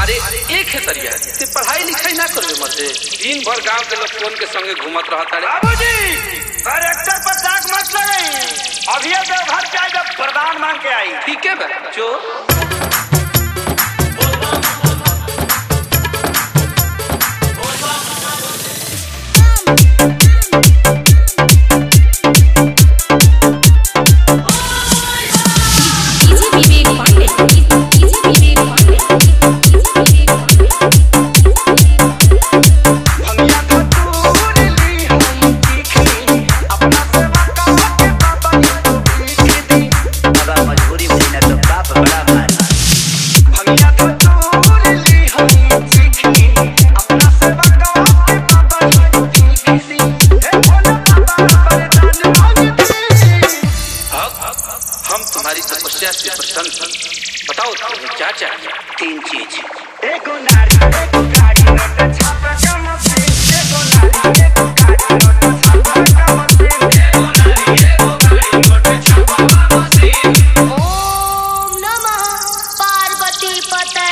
अरे एक है तरिया से पढ़ाई लिखाई ना करबे मते दिन भर गांव के लोग फोन के संगे घूमत रहता रे। बाबूजी डायरेक्टर पर दाग मत लगाई, अभी घर जाए जब प्रदान मांग के आई। ठीक है बे जो से प्रसन्न थी। बताओ तुम्हें क्या चाहिए? 3 चीज। एको नारी एको गाड़ी नोट छापा का मशीन, एको नारी एको गाड़ी नोट छापा का मशीन, एको नारी एको गाड़ी नोट छापा का मशीन। ओम नमः पार्वती पते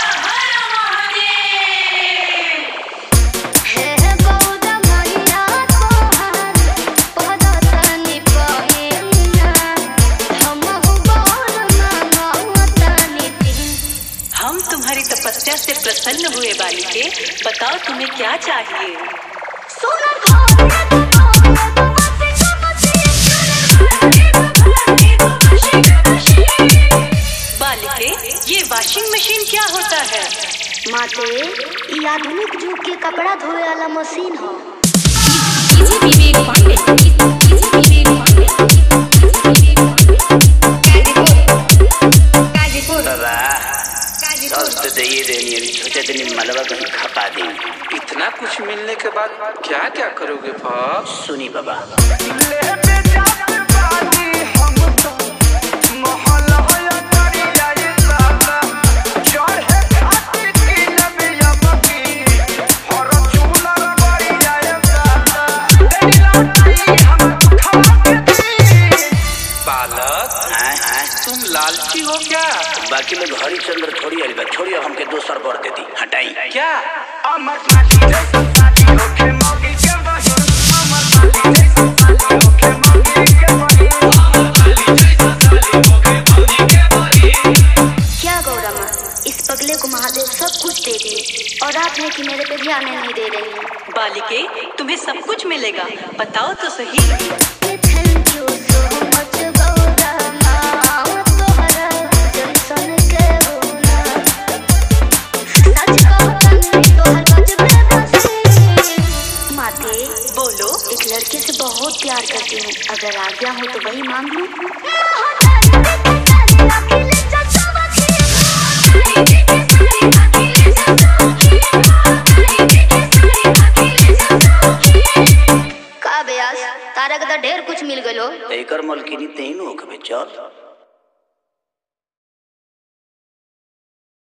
तुम्हारी तपस्या से प्रसन्न हुए बालिके, बताओ तुम्हें क्या चाहिए? बालिके, ये वॉशिंग मशीन क्या होता है? माते, ये आधुनिक युग के कपड़ा धोए वाला मशीन है। सोचे दिन मलबा कहीं खपा देंगे। इतना कुछ मिलने के बाद क्या क्या करोगे बाप? सुनी बाबा, तुम लालची हो क्या? बाकी लोग हरिचंद्र छोड़ी आइल बा, छोड़ी अब हमके दोसर बर दे दी, हटाई क्या? अमर माटी जैसा साथी होके मौगी के बही, अमर माटी जैसा साथी होके मौगी के बही, अमर माटी जैसा साथी होके मौगी के बही। क्या गौरा माँ, इस पगले को महादेव सब कुछ दे दिए और आप हैं कि मेरे पे ध्यान नहीं दे रही। बालिके, तुम्हें सब कुछ मिलेगा, बताओ तो सही। बोलो। एक लड़के से बहुत प्यार करती हूँ, अगर आज्ञा हो तो वही मांग लूं। का बेयास, तारा के तो ढेर कुछ मिल गलो। एकर मलकिनी तेन हो के चल।